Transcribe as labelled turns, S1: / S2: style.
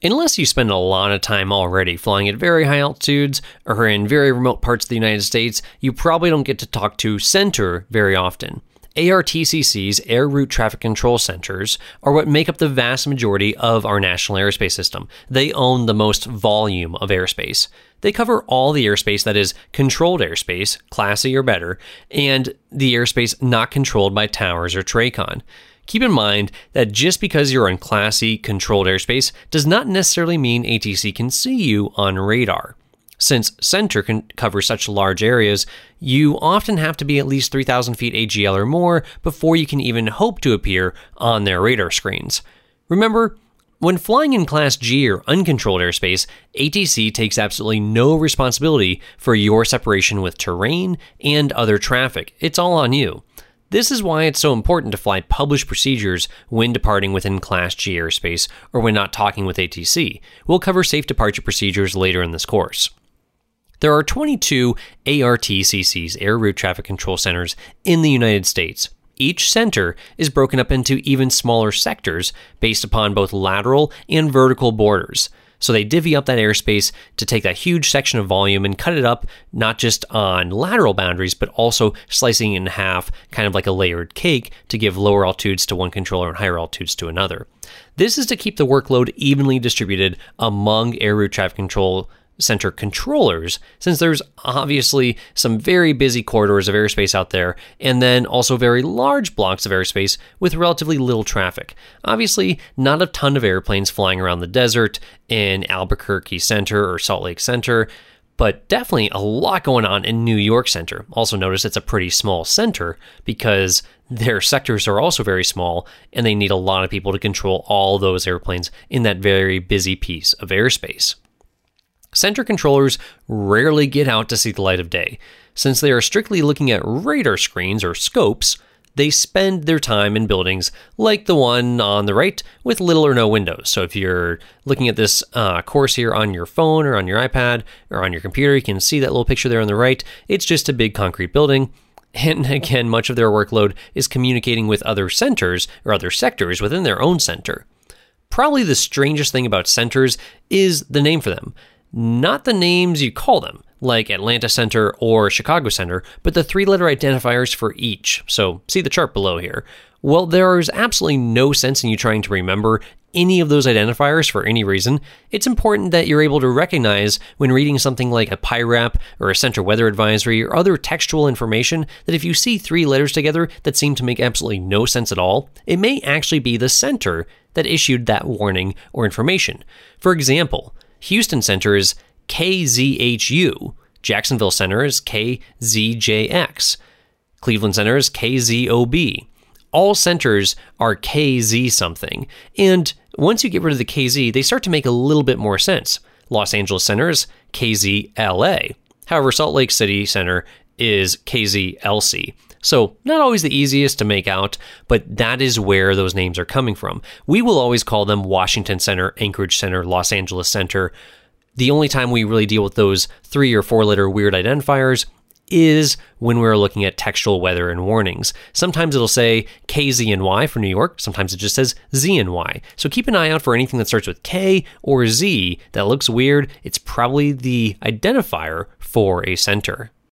S1: Unless you spend a lot of time already flying at very high altitudes or in very remote parts of the United States, you probably don't get to talk to center very often. ARTCC's Air Route Traffic Control Centers are what make up the vast majority of our national airspace system. They own the most volume of airspace. They cover all the airspace that is controlled airspace, Class E or better, and the airspace not controlled by towers or TRACON. Keep in mind that just because you're in Class E controlled airspace does not necessarily mean ATC can see you on radar. Since center can cover such large areas, you often have to be at least 3,000 feet AGL or more before you can even hope to appear on their radar screens. Remember, when flying in Class G or uncontrolled airspace, ATC takes absolutely no responsibility for your separation with terrain and other traffic. It's all on you. This is why it's so important to fly published procedures when departing within Class G airspace or when not talking with ATC. We'll cover safe departure procedures later in this course. There are 22 ARTCC's Air Route Traffic Control Centers in the United States. Each center is broken up into even smaller sectors based upon both lateral and vertical borders. So they divvy up that airspace to take that huge section of volume and cut it up not just on lateral boundaries, but also slicing it in half, kind of like a layered cake, to give lower altitudes to one controller and higher altitudes to another. This is to keep the workload evenly distributed among Air Route Traffic Control Center controllers, since there's obviously some very busy corridors of airspace out there, and then also very large blocks of airspace with relatively little traffic. Obviously, not a ton of airplanes flying around the desert in Albuquerque Center or Salt Lake Center, but definitely a lot going on in New York Center. Also notice it's a pretty small center because their sectors are also very small, and they need a lot of people to control all those airplanes in that very busy piece of airspace. Center controllers rarely get out to see the light of day. Since they are strictly looking at radar screens or scopes, they spend their time in buildings like the one on the right with little or no windows. So if you're looking at this course here on your phone or on your iPad or on your computer, you can see that little picture there on the right. It's just a big concrete building. And again, much of their workload is communicating with other centers or other sectors within their own center. Probably the strangest thing about centers is the name for them. Not the names you call them, like Atlanta Center or Chicago Center, but the three-letter identifiers for each. So see the chart below here. Well, there is absolutely no sense in you trying to remember any of those identifiers for any reason. It's important that you're able to recognize when reading something like a PIRAP or a Center Weather Advisory or other textual information that if you see three letters together that seem to make absolutely no sense at all, it may actually be the center that issued that warning or information. For example, Houston Center is KZHU, Jacksonville Center is KZJX, Cleveland Center is KZOB. All centers are KZ something, and once you get rid of the KZ, they start to make a little bit more sense. Los Angeles Center is KZLA. However, Salt Lake City Center is KZLC. So not always the easiest to make out, but that is where those names are coming from. We will always call them Washington Center, Anchorage Center, Los Angeles Center. The only time we really deal with those 3 or 4 letter weird identifiers is when we're looking at textual weather and warnings. Sometimes it'll say KZNY for New York. Sometimes it just says ZNY. So keep an eye out for anything that starts with K or Z that looks weird. It's probably the identifier for a center.